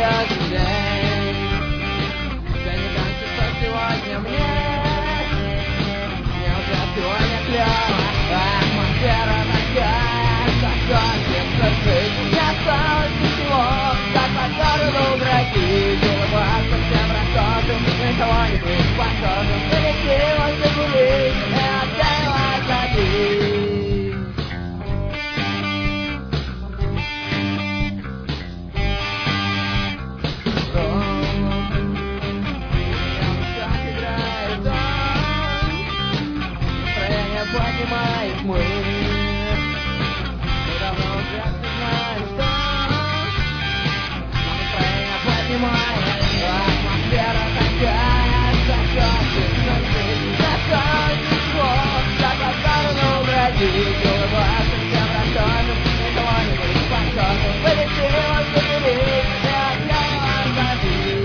серьезный день. Все не кажется, что сегодня мне уже сегодня клёво. Атмосфера такая, что хочется жить. Не осталось ничего, как по городу бродить. Улыбаться всем прохожим, на кого-нибудь похожим. Полетелось загулить и отдалось забить. Поднимает мы давно уже знаем, что настроение поднимает. Атмосфера такая, что хочется жить. Не осталось ничего, как по сторону бродить. Улыбаться всем прохожим, никого не быть похожим. Полетелось загулить и отдалось забить.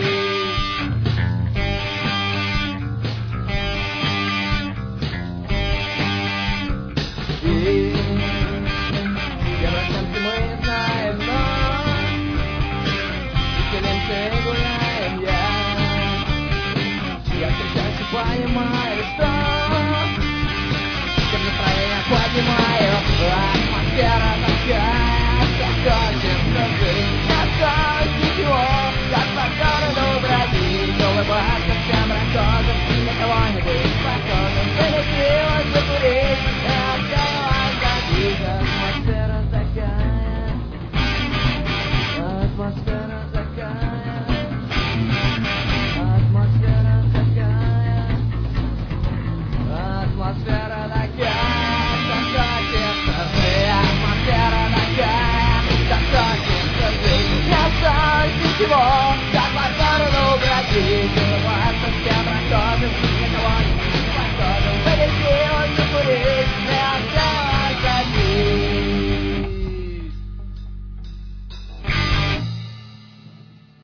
Евросемки мы не знаем, но веселимся и гуляем, я встречаюсь и понимаю, что всем настроение поднимаю. Атмосфера такая, что хочется жить. Не осталось ничего, как по городу бродить. Улыбаться всем прохожим, на кого-нибудь похожим. Полетелось закурить и отдалось забить. Атмосфера такая, атмосфера такая, атмосфера такая, атмосфера